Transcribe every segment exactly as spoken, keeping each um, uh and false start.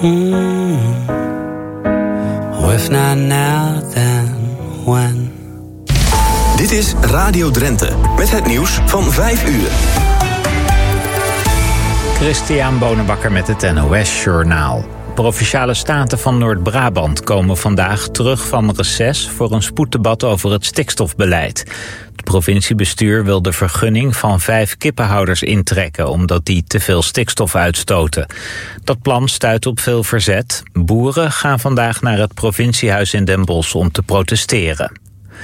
Mm. Or if not now, then when? Dit is Radio Drenthe, met het nieuws van vijf uur. Christian Bonenbakker met het N O S-journaal. Provinciale staten van Noord-Brabant komen vandaag terug van reces voor een spoeddebat over het stikstofbeleid. Het provinciebestuur wil de vergunning van vijf kippenhouders intrekken, omdat die te veel stikstof uitstoten. Dat plan stuit op veel verzet. Boeren gaan vandaag naar het provinciehuis in Den Bosch om te protesteren.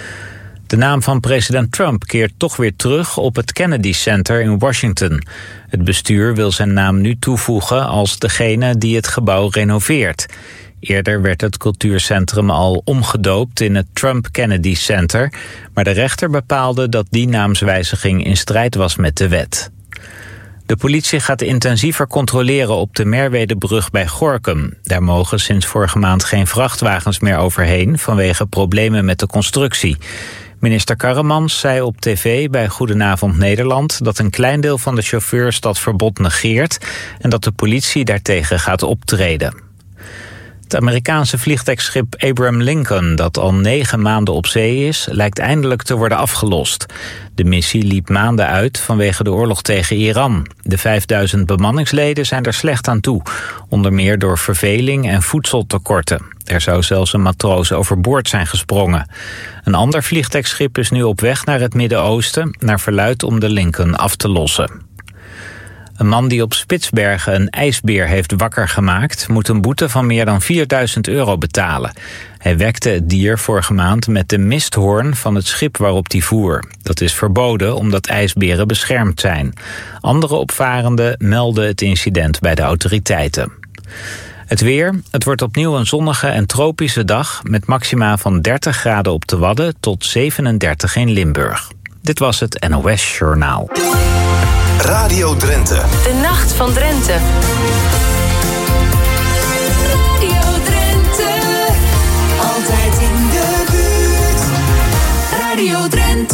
De naam van president Trump keert toch weer terug op het Kennedy Center in Washington. Het bestuur wil zijn naam nu toevoegen als degene die het gebouw renoveert. Eerder werd het cultuurcentrum al omgedoopt in het Trump Kennedy Center, maar de rechter bepaalde dat die naamswijziging in strijd was met de wet. De politie gaat intensiever controleren op de Merwedebrug bij Gorinchem. Daar mogen sinds vorige maand geen vrachtwagens meer overheen vanwege problemen met de constructie. Minister Karremans zei op tv bij Goedenavond Nederland dat een klein deel van de chauffeurs dat verbod negeert en dat de politie daartegen gaat optreden. Het Amerikaanse vliegtuigschip Abraham Lincoln, dat al negen maanden op zee is, lijkt eindelijk te worden afgelost. De missie liep maanden uit vanwege de oorlog tegen Iran. De vijfduizend bemanningsleden zijn er slecht aan toe, onder meer door verveling en voedseltekorten. Er zou zelfs een matroos overboord zijn gesprongen. Een ander vliegtuigschip is nu op weg naar het Midden-Oosten, naar verluidt om de Lincoln af te lossen. Een man die op Spitsbergen een ijsbeer heeft wakker gemaakt, moet een boete van meer dan vierduizend euro betalen. Hij wekte het dier vorige maand met de misthoorn van het schip waarop hij voer. Dat is verboden omdat ijsberen beschermd zijn. Andere opvarenden melden het incident bij de autoriteiten. Het weer, het wordt opnieuw een zonnige en tropische dag met maxima van dertig graden op de Wadden tot zevenendertig in Limburg. Dit was het N O S-journaal. Radio Drenthe. De nacht van Drenthe. Radio Drenthe. Altijd in de buurt. Radio Drenthe.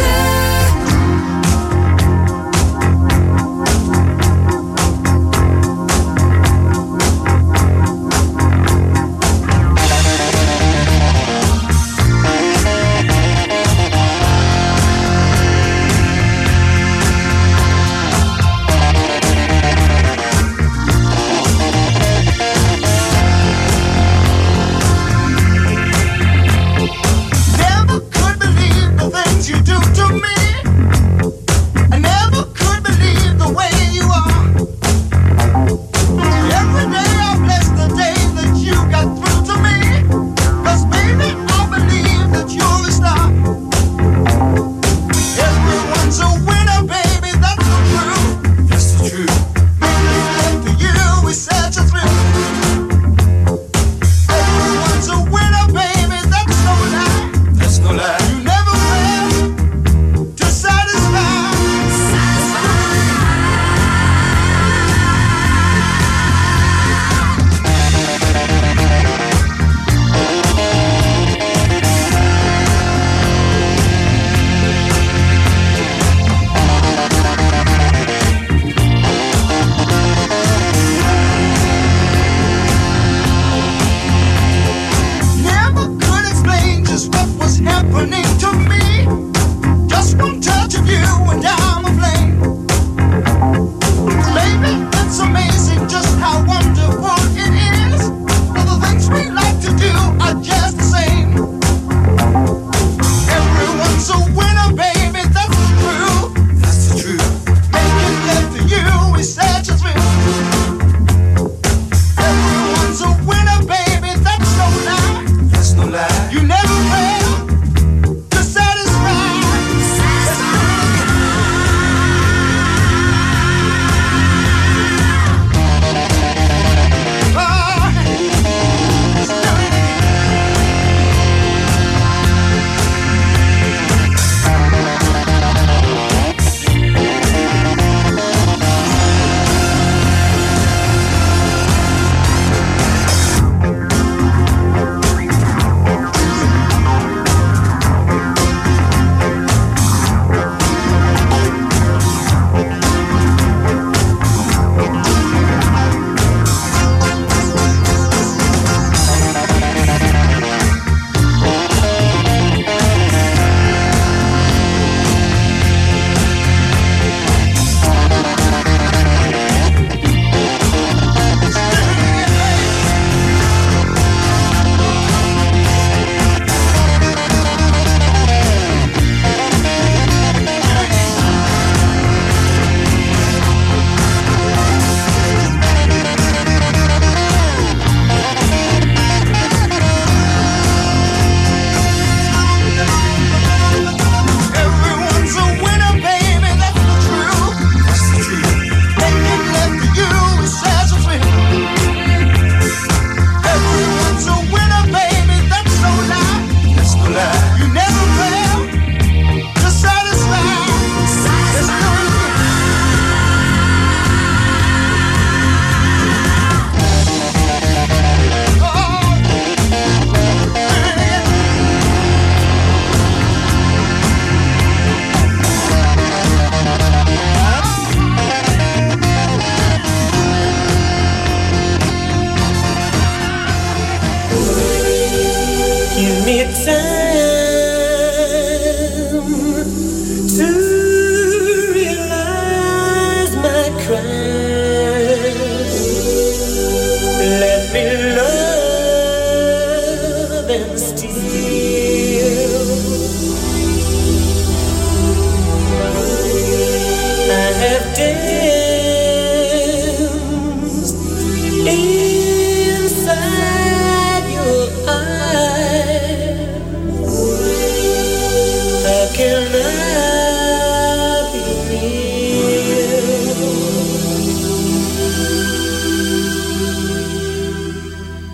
to realize my crime. Let me love and steal. I have danced inside your eyes. How can I be real?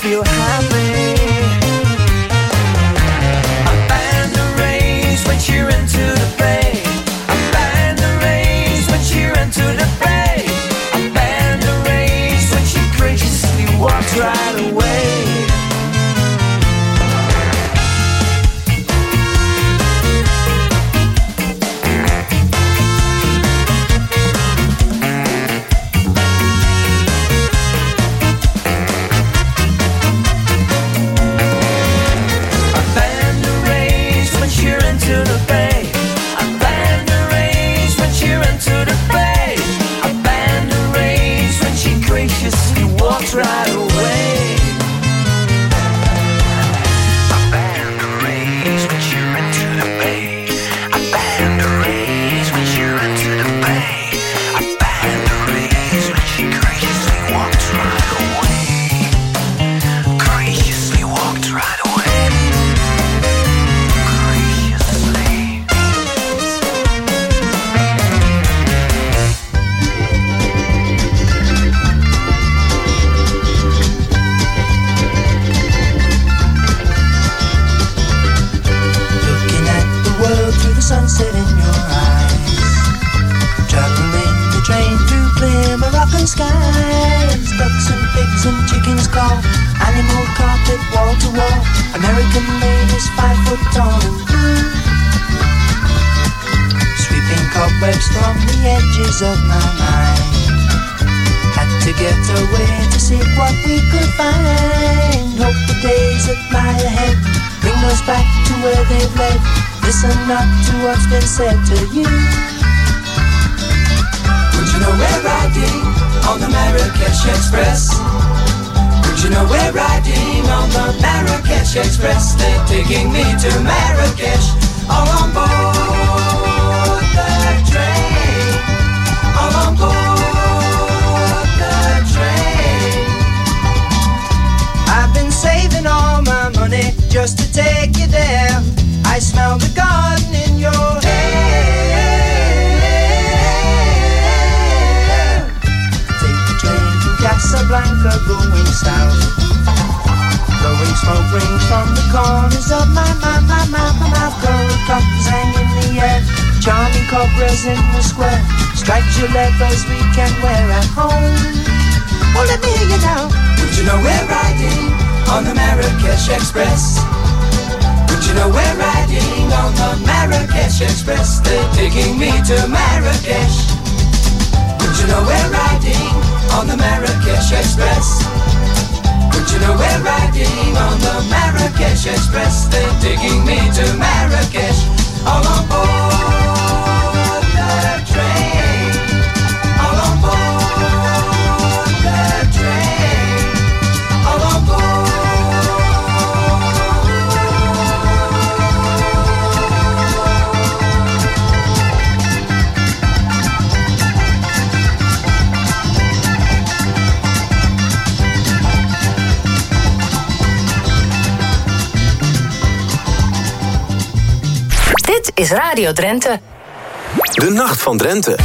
feel happy. A band arranged when she ran to the bay. A band arranged when she ran to the bay. A band arranged when she graciously walked right away. Right away. A band arranged when she ran to the bay. A band arranged when she ran to the bay. A band arranged when she graciously walked right away. Graciously walked right away. Graciously. Sunset in your eyes, traveling the train through clear Moroccan skies. Ducks and pigs and chickens call, animal carpet wall to wall. American ladies five foot tall and blue, sweeping cobwebs from the edges of my mind. Had to get away to see what we could find. Hope the days that lie ahead bring us back to where they've led. Listen not to what's been said to you. Would you know we're riding on the Marrakesh Express? Would you know we're riding on the Marrakesh Express? They're taking me to Marrakesh, all on board the train. All on board the train. I've been saving all my money just to take you there. I smell the garden in your hair. Take the train from Casablanca going south. Blowing smoke rings from the corners of my, my, my, my, my mouth. Gold coppers hang in the air, charming cobras in the square. Stripes your leathers we can wear at home. Well, let me hear you now. Would you know we're riding on the Marrakesh Express? Would you know we're riding on the Marrakesh Express? They're taking me to Marrakesh. Would you know we're riding on the Marrakesh Express? Would you know we're riding on the Marrakesh Express? They're taking me to Marrakesh, all on board the train. All on board the train. All on board. Dit is Radio Drenthe. De Nacht van Drenthe.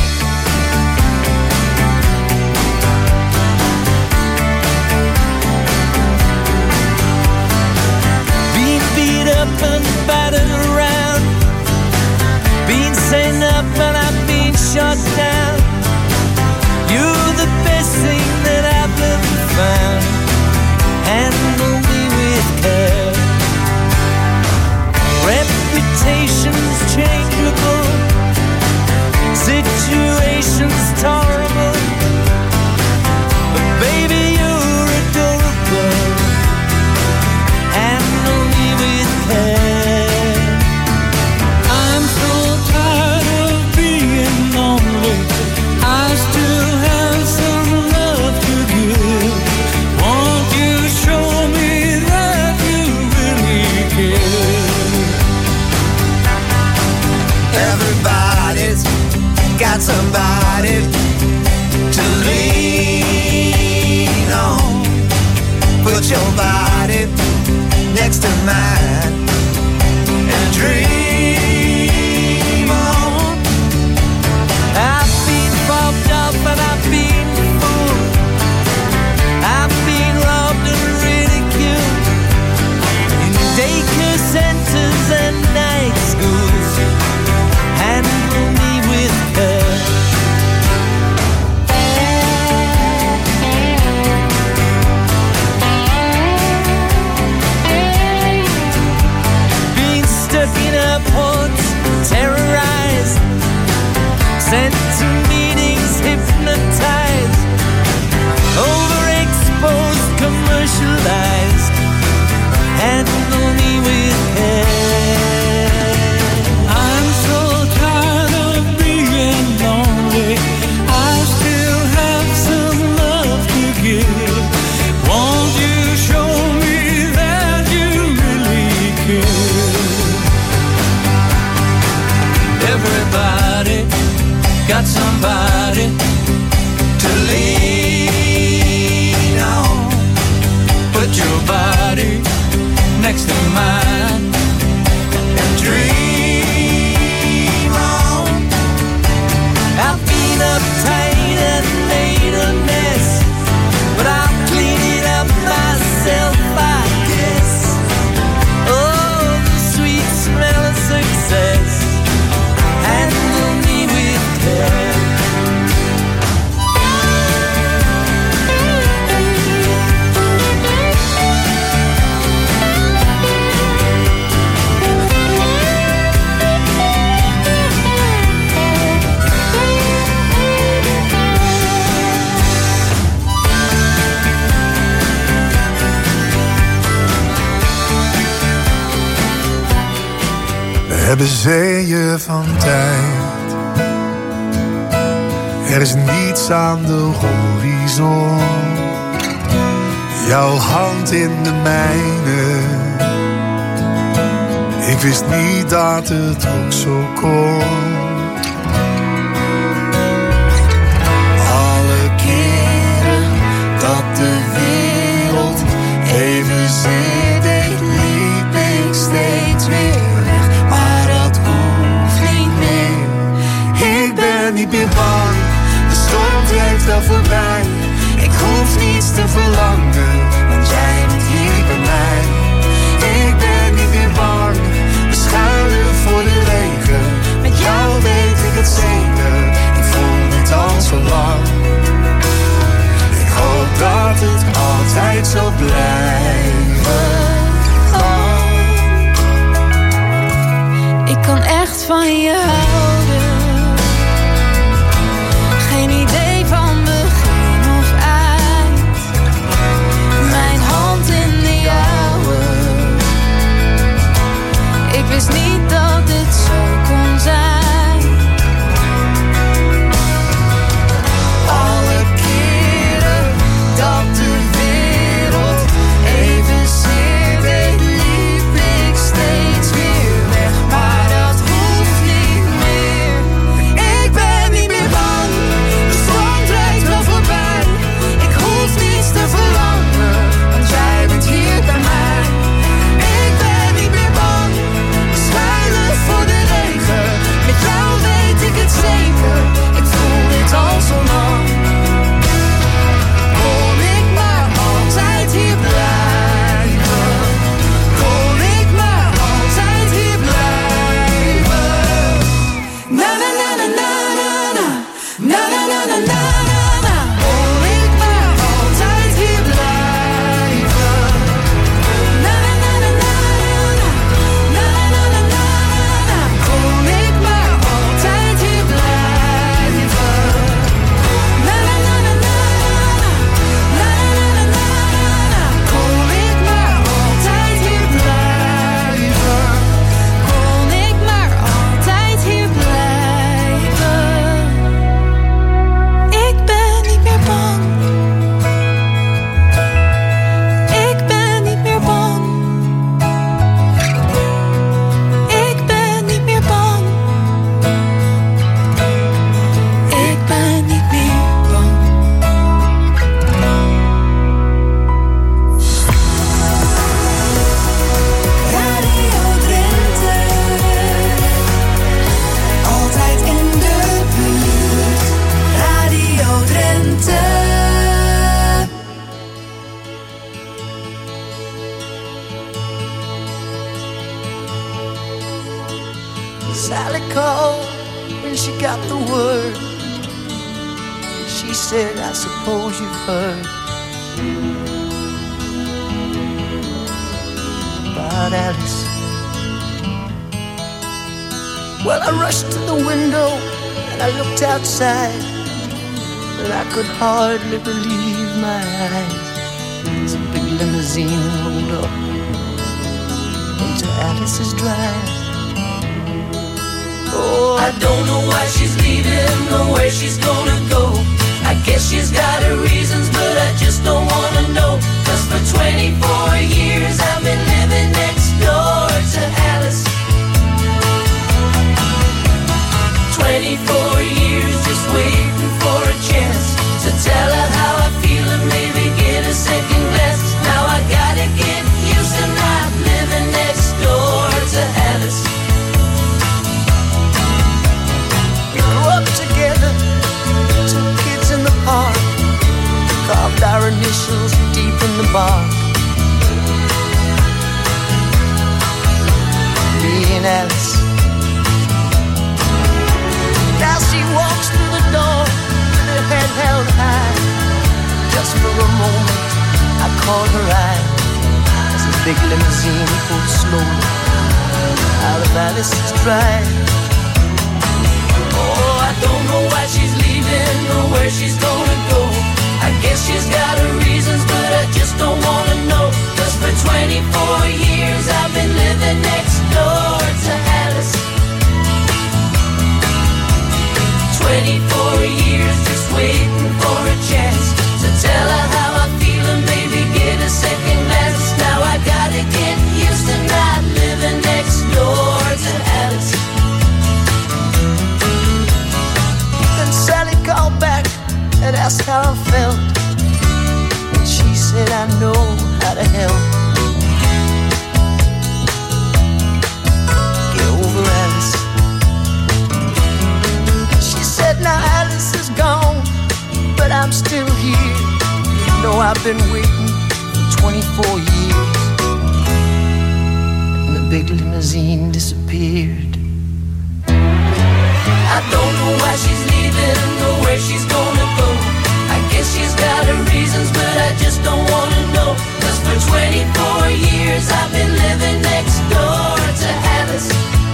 Being beat up and battered around, being sent up and I've been shot down. You're the best thing that I've ever found. Handle me with care. Reputation's changeable, situation's tolerable, but baby you're adorable. Handle me with care. I'm so tired of being lonely. I still have some love to give. Won't you show me that you really care? Everybody's got somebody to lean on. Put your body next to mine and dream on. I've been bumped up and I've been fooled. I've been loved and ridiculed. civilized. Handle me with care. I'm so tired of being lonely. I still have some love to give. Won't you show me that you really care? Everybody got somebody to lean on. Put your body next to mine and dream on. I've been uptight and made a mess, but I'll clean it up myself, I guess. Oh, the sweet smell of success. Handle me with care. We hebben zeeën van tijd. Er is niets aan de horizon. Jouw hand in de mijne. Ik wist niet dat het ook zo kon. Alle keren dat de wereld evenzeer deed, liep ik steeds weer. Niet meer bang, de storm trekt wel voorbij. Ik hoef niets te verlangen, want jij bent hier bij mij. Ik ben niet meer bang, we schuilen voor de regen. Met jou weet ik het zeker, ik voel dit al zo lang. Ik hoop dat het altijd zal blijven. Oh. Ik kan echt van je houden. Geen idee van begin of eind. Mijn hand in de jouwe. Ik wist niet dat dit zo kon zijn. Alle keren dat de wereld evenzeer deed, liep ik steeds weer weg. Maar dat hoeft niet meer. Ik ben niet meer bang. De storm drijft wel voorbij. Ik hoef niets te verlangen, want jij bent hier bij mij. Ik ben niet meer bang. We schuilen voor de regen. Met jou weet ik het zeker. Ik voel dit al zo lang. Kon ik maar altijd hier blijven. Kon ik maar altijd hier blijven. Na na na na na na na. Na na na na na na. Kon ik maar altijd hier blijven. Na na na na na na. Na na na na na. Kon ik maar altijd hier blijven. Na na na na na. Na na na na na. Kon ik maar altijd hier blijven. Kon ik maar altijd hier blijven. Ik ben niet meer bang. Ik ben niet meer bang. Ik ben niet meer bang. Ik ben niet meer bang. Radio Drenthe. Altijd in de buurt. Radio Drenthe. Sally called when she got the word. She said, I suppose you've heard about Alice. Well, I rushed to the window and I looked outside, but I could hardly believe my eyes. Some big limousine limousine rolled up into Alice's drive. Oh, I don't know why she's leaving or where she's gonna go. I guess she's got her reasons, but I just don't wanna know. Cause for twenty-four years I've been living next door to Alice. twenty-four years just waiting for a chance to tell her how I feel and maybe get a second glance. Now I gotta get used to not living next door to Alice. We grew up together, two kids in the park, carved our initials deep in the bark. Me and Alice. Now she walks through the door with her head held high. Just for a moment I caught her eye as a big limousine pulled slowly out of Alice's drive. Oh, I don't know why she's leaving or where she's gonna go. I guess she's got her reasons, but I just don't wanna know. Cause for twenty-four years I've been living next door to Alice. twenty-four years just waiting for a chance to tell her how I feel and maybe get a second glance. Now I gotta get used to not living next door to Alice. Then Sally called back and asked how I felt, and she said I know how to help. Get over Alice. She said now Alice is gone, but I'm still here. You know I've been waiting for twenty-four years. And the big limousine disappeared. I don't know why she's leaving or where she's gonna go. I guess she's got her reasons, but I just don't wanna know. Cause for twenty-four years I've been living next door to Alice.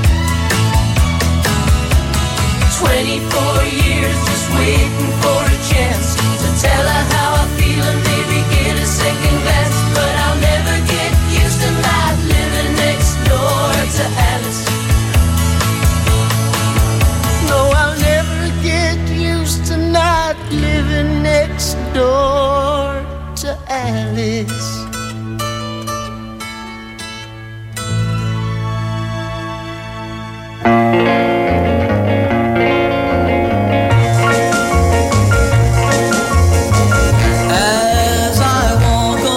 twenty-four years just waiting for a chance to tell her how I feel and maybe get a second glance. But I'll never get used to not living next door to Alice. No, I'll never get used to not living next door to Alice. As I walk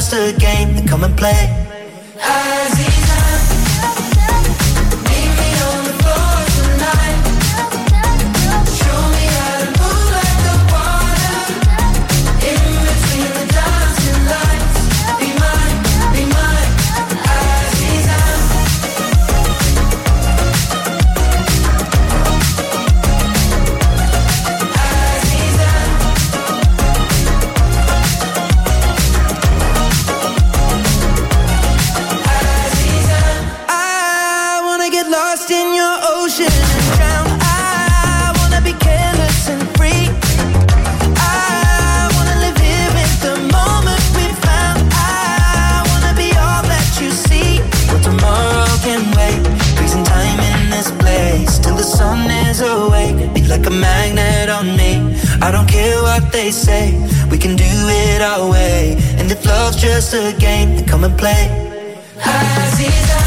just a game, then come and play. Aziza, meet me on the floor tonight. Show me how to move like the water. In between the dancing lights. Be mine, be mine, Aziza. Lost in your ocean and drown. I wanna be careless and free. I wanna live here in the moment we found. I wanna be all that you see. But tomorrow can wait. Freezing time in this place till the sun is awake. Be like a magnet on me. I don't care what they say. We can do it our way. And if love's just a game, then come and play. Aziza,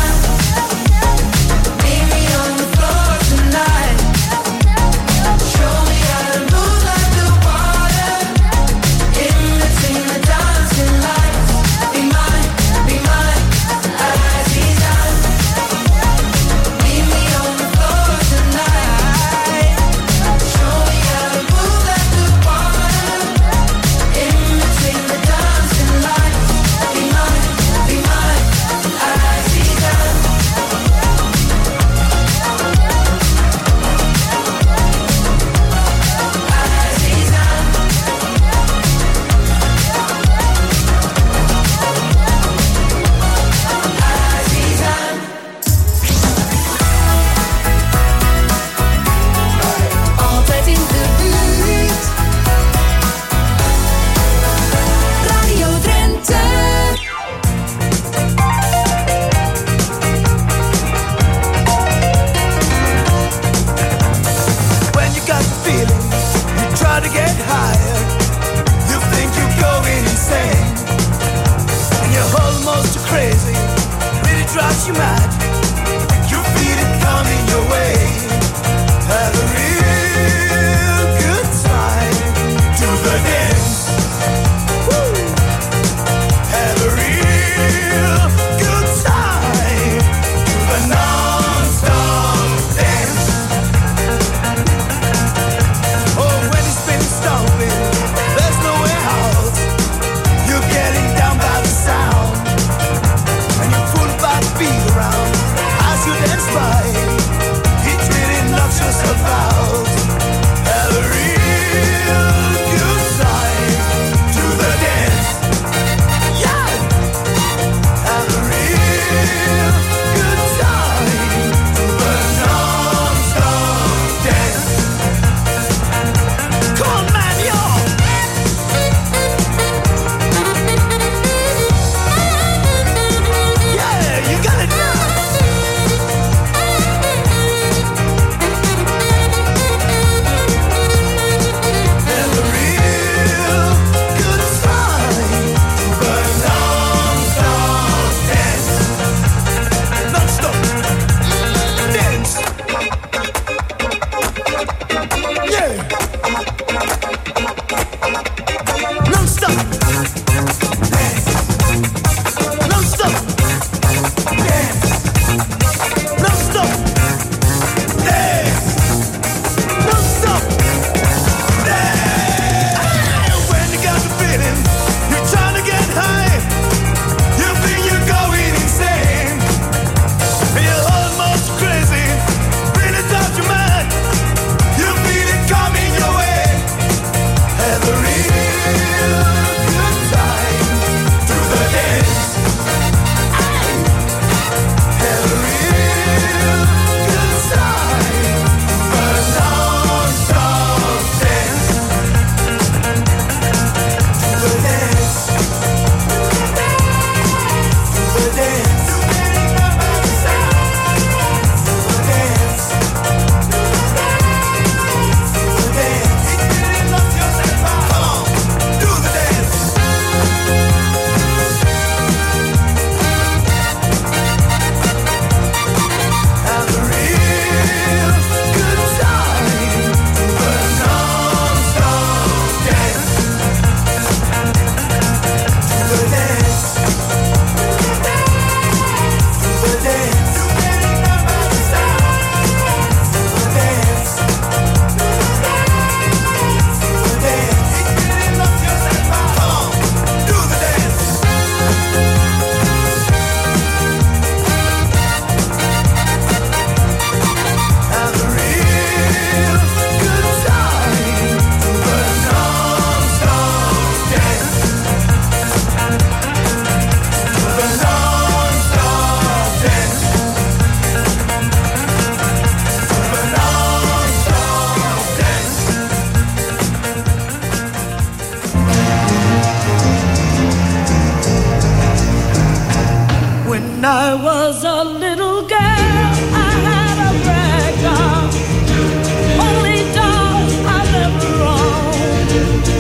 When I was a little girl, I had a rag doll, only doll I've ever owned.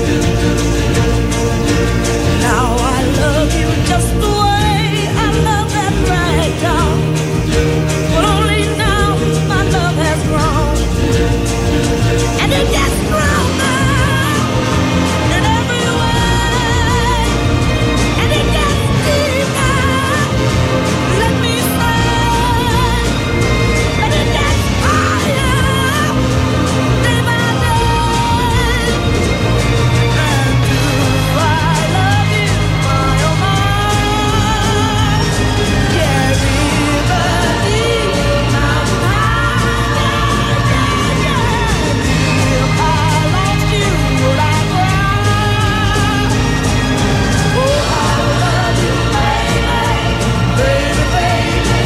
Now I love you just the way I love that rag doll, but only now my love has grown, and it gets stronger in every way, and it gets deeper. Let me say, and it gets higher day by day. And do I love you, my oh my? Yeah, river deep, mountain high, yeah, yeah, yeah. If I lost you, would I cry? Oh, I love you, baby, baby, baby,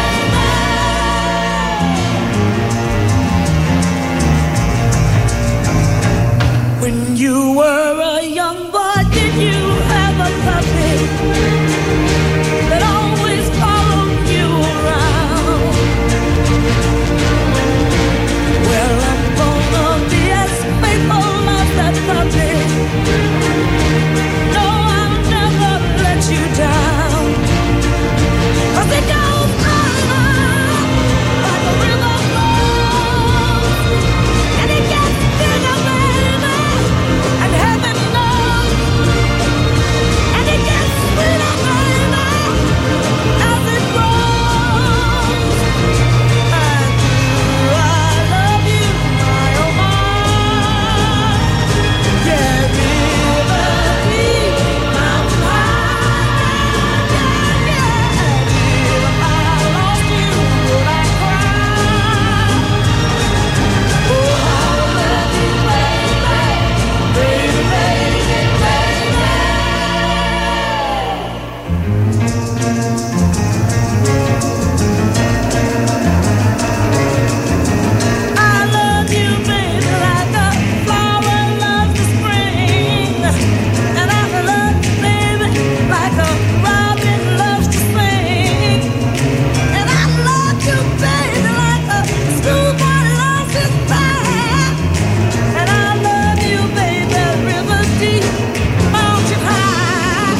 baby. When you were a young boy, did you have a puppy that always followed you around? Well, I'm gonna be as faithful as that puppy. No, I'll never let you down. 'Cause it goes on like a river flows, and it gets bigger, baby, and heaven knows, and it gets sweeter, baby, as it grows. And do I love you, my oh my? Yeah, river deep, mountain high, yeah, yeah. If I lost you, would I cry? Oh, I love you, baby, baby, baby, baby. I love you, baby, like a flower loves the spring, and I love you, baby, like a robin loves to sing, and I love you, baby, like a schoolboy loves his band, and I love you, baby, river deep, mountain high,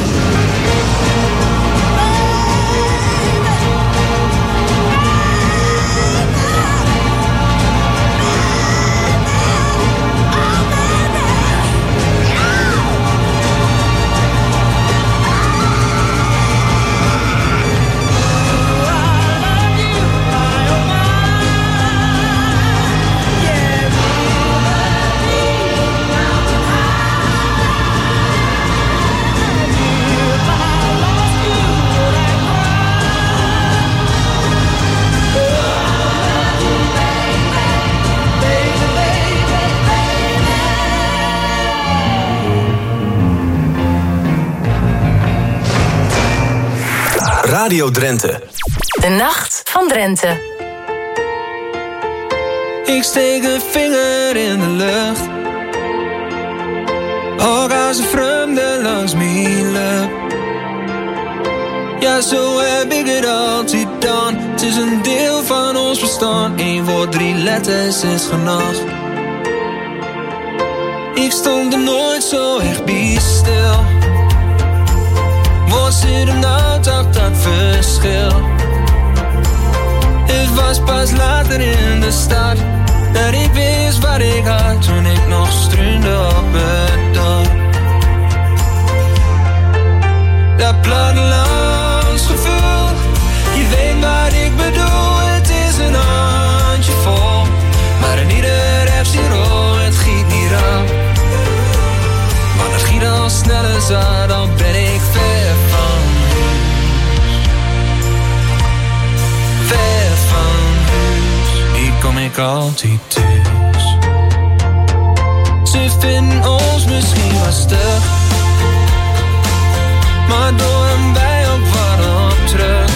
Radio Drenthe. De Nacht van Drenthe. Ik steek een vinger in de lucht, ook als een vreemde langs mijn lip. Ja, zo heb ik het altijd gedaan. Het is een deel van ons bestaan. Eén woord, drie letters is genoeg. Ik stond er nooit zo echt bij stil. Was er een nou toch dat verschil? Het was pas later in de stad dat ik wist wat ik had, toen ik nog streunde op het dorp. Dat plattelandsgevoel, je weet wat ik bedoel. Het is een handje vol, maar in ieder heeft zijn rol. Het giet niet aan, maar het giet al sneller zo, dan ben ik ver van huis. Ver van huis, hier kom ik altijd thuis. Ze vinden ons misschien lastig, maar doen wij ook wat op terug.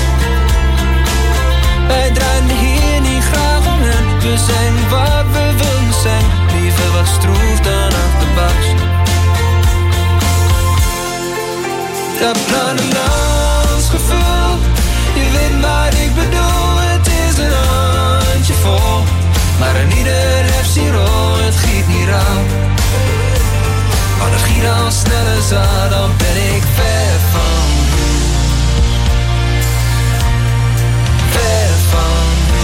Wij draaien hier niet graag om hen. We zijn wat we willen zijn, liever wat stroef dan achterbaks. Dat plattelandsgevoel, nog sneller zou, dan ben ik ver van u. Ver van u.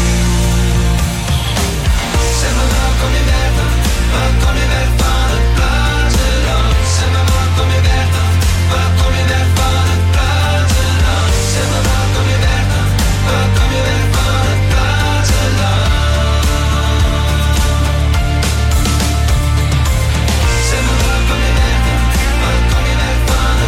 Zeg maar waar kom je weg dan? Waar kom je weg van het platteland? Zeg maar waar kom je weg dan? Waar kom je weg van het platteland? Zeg maar waar kom je weg dan? Waar kom je weg van het platteland? Zeg maar waar kom je weg dan? Waar kom je weg van het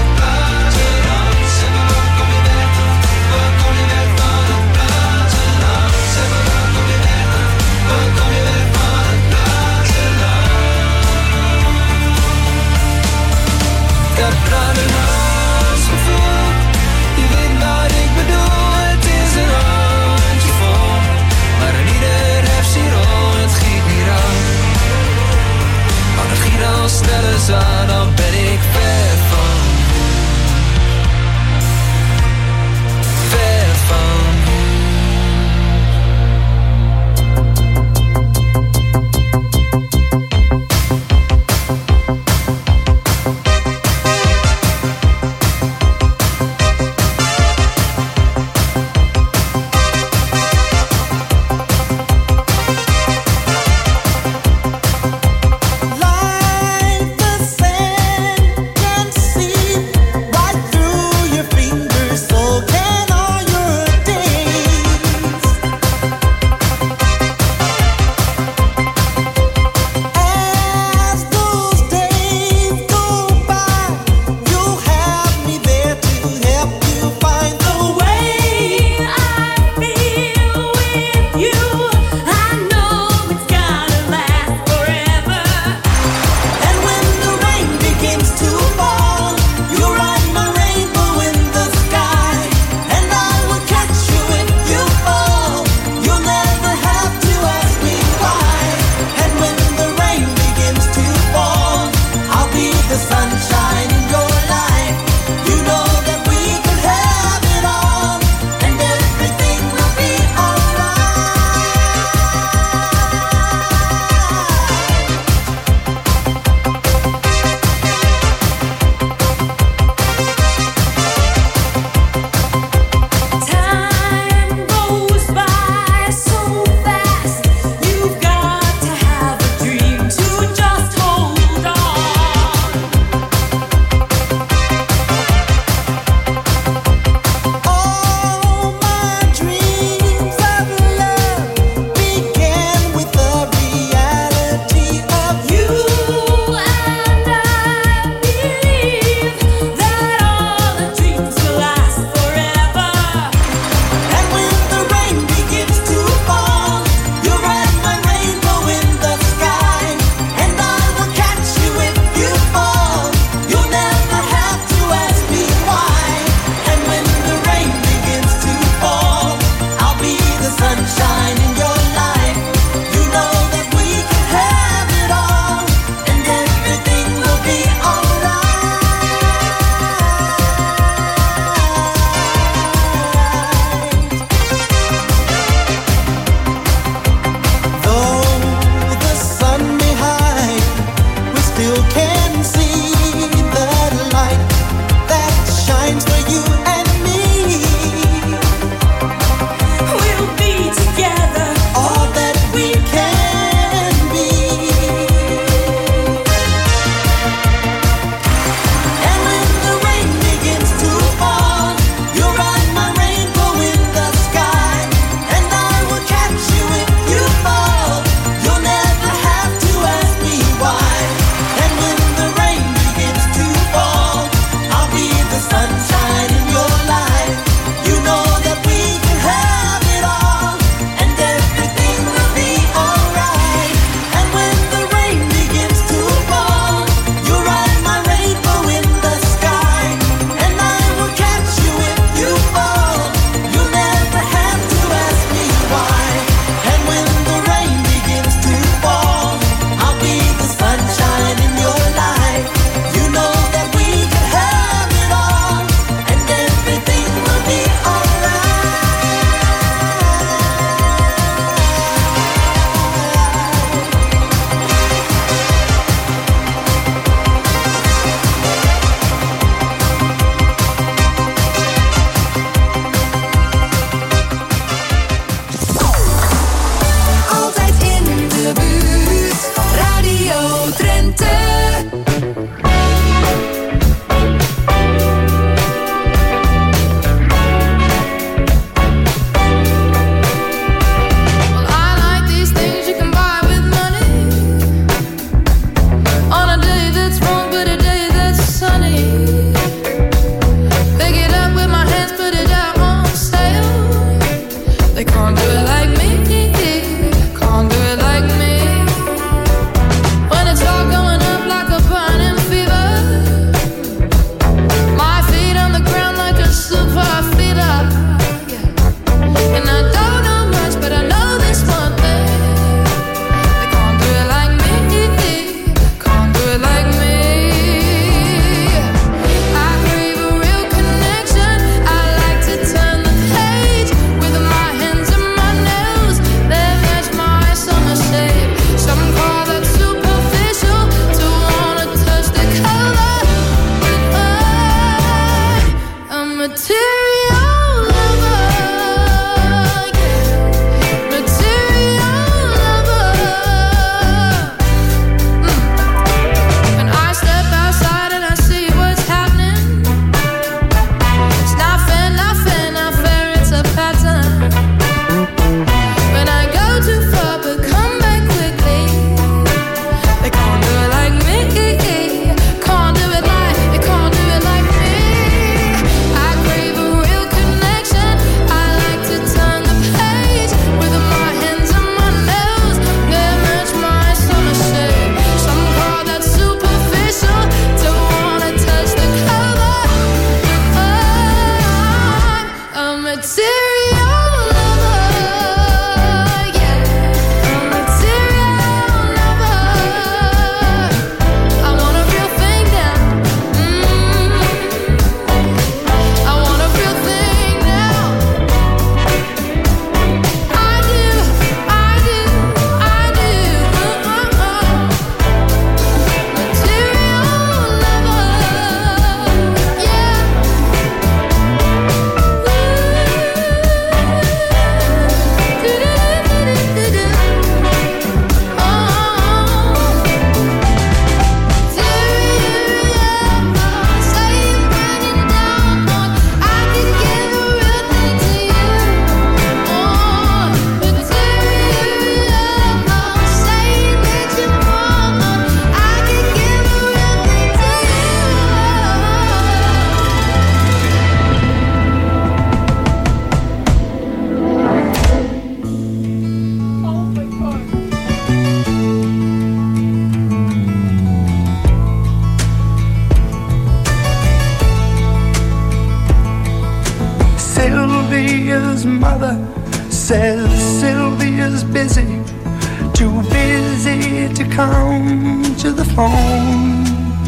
Sylvia's mother says Sylvia's busy, too busy to come to the phone.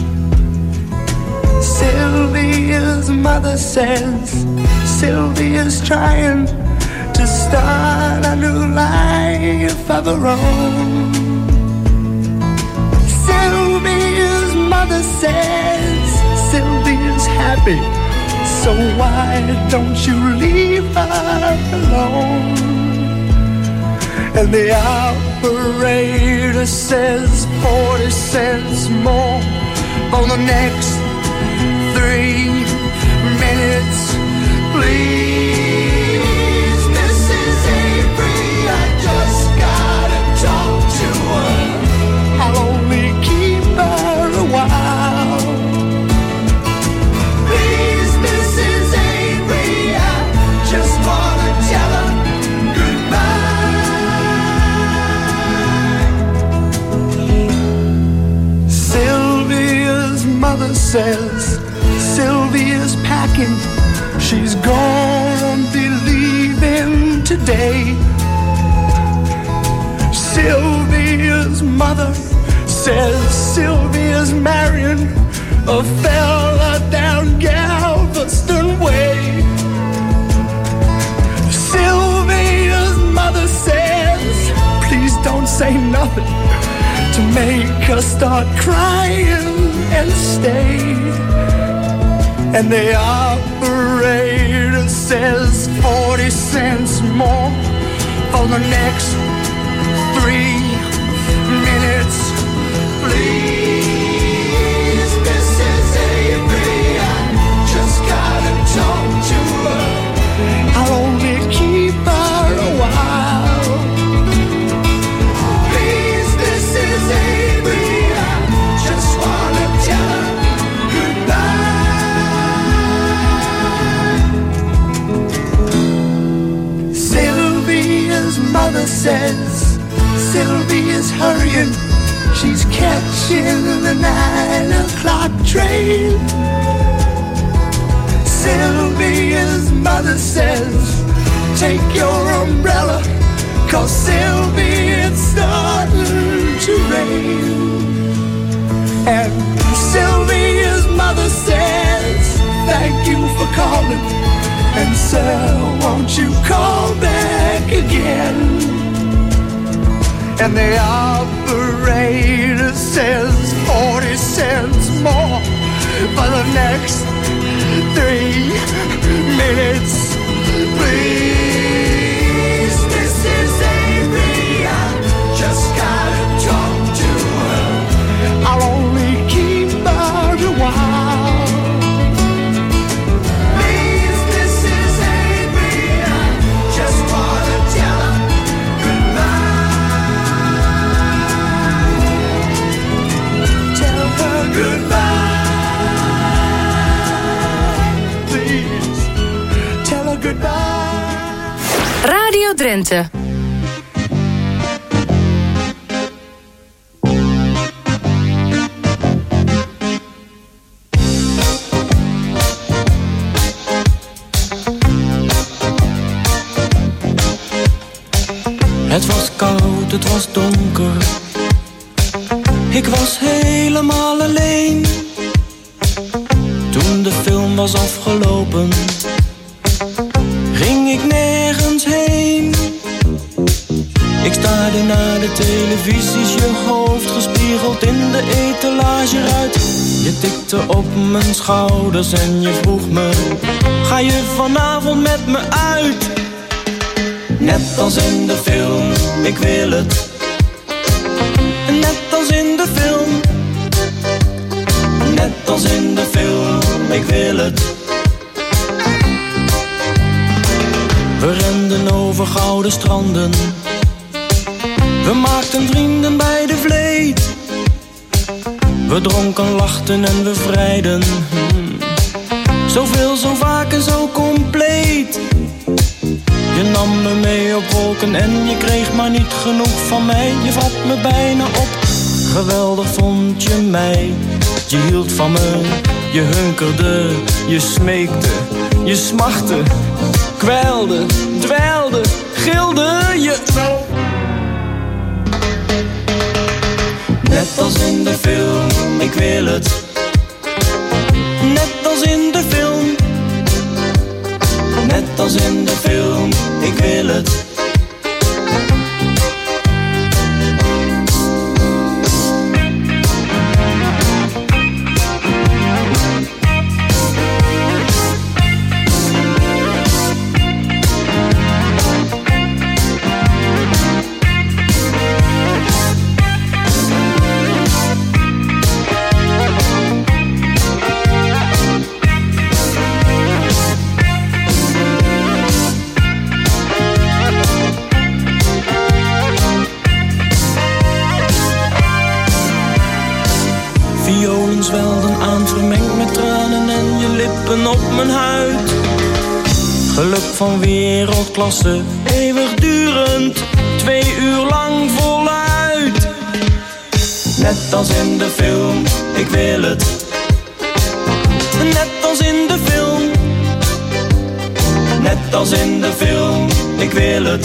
Sylvia's mother says Sylvia's trying to start a new life of her own. Sylvia's mother says Sylvia's happy, so why don't you leave her alone? And the operator says forty cents more for the next three minutes, please. Missus Avery, I just gotta talk to her. I'll only keep her a while. Please, Missus Avery, I just wanna tell her goodbye. Sylvia's mother says Sylvia's packing, she's gonna be leaving today. Sylvia's mother says Sylvia's marrying a fella down Galveston Way. Sylvia's mother says, please don't say nothing to make her start crying and stay. And the operator says forty cents more for the next three minutes, please. Missus Avery, I just gotta talk to her. I'll only keep her a while. Please, Missus Avery, I just wanna tell her goodbye. Sylvia's mother says Sylvia's hurrying, she's catching the nine o'clock train. Sylvia's mother says, take your umbrella, 'cause Sylvia, it's starting to rain. And Sylvia's mother says, thank you for calling, and sir, won't you call back again? And the operator says forty cents more for the next three minutes, please. Missus Avery, I just gotta talk to her. I'll only keep her a while. Please, Missus Avery, I just wanna tell her goodbye. Please, tell her goodbye. Radio Drenthe. Het was koud, het was donker. Ik was helemaal alleen. Toen de film was afgelopen, ging ik nergens heen. Ik staarde naar de televisies, je hoofd gespiegeld in de etalageruit. Je tikte op mijn schouders en je vroeg me, ga je vanavond met me uit? Net als in de film, ik wil het. Net als in de film. Net als in de film, ik wil het. We renden over gouden stranden. We maakten vrienden bij de vleet. We dronken, lachten en we vrijden. hmm. Zoveel, zo vaak en zo compleet. Je nam me mee op wolken en je kreeg maar niet genoeg van mij. Je vat me bijna op, geweldig vond je mij. Je hield van me, je hunkerde, je smeekte, je smachtte, kwijlde, dweilde, gilde je. Net als in de film, ik wil het. Net als in de film. Net als in de film, ik wil het. Violen zwelden aan, vermengd met tranen en je lippen op mijn huid. Geluk van wereldklasse, eeuwigdurend, twee uur lang voluit. Net als in de film, ik wil het. Net als in de film. Net als in de film, ik wil het.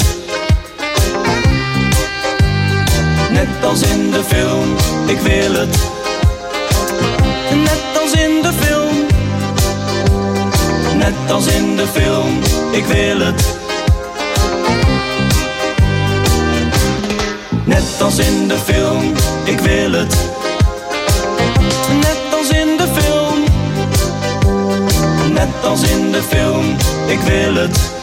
Net als in de film, ik wil het. Net als in de film. Net als in de film, ik wil het. Net als in de film, ik wil het. Net als in de film. Net als in de film, ik wil het.